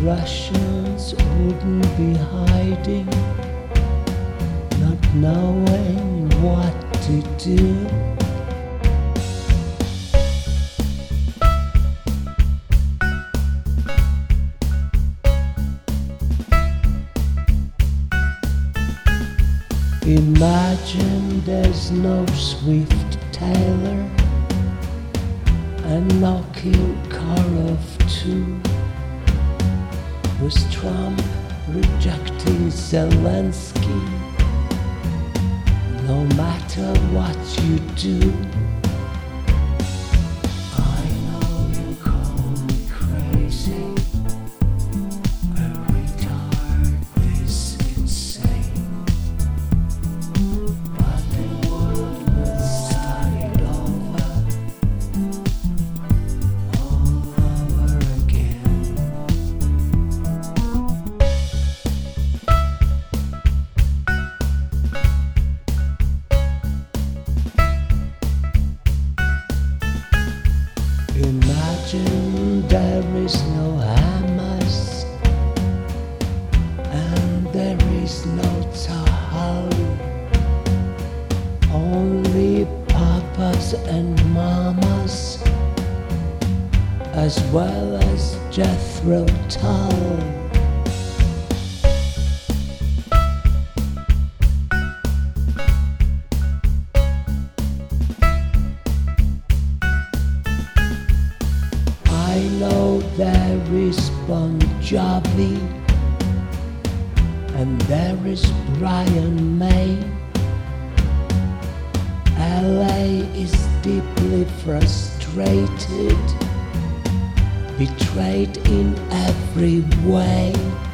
Russians wouldn't be hiding, not knowing what to do. Imagine there's no Swift Taylor and no Kilcorov too. Was Trump rejecting Zelensky? No matter what you do, I know you call me crazy. A retard is insane, but the world will start over, all over again. Imagine there is no Hamas and there is no Tahal, only papas and mamas, as well as Jethro Tull. I know there is Bon Jovi and there is Brian May. LA is deeply frustrated, betrayed in every way.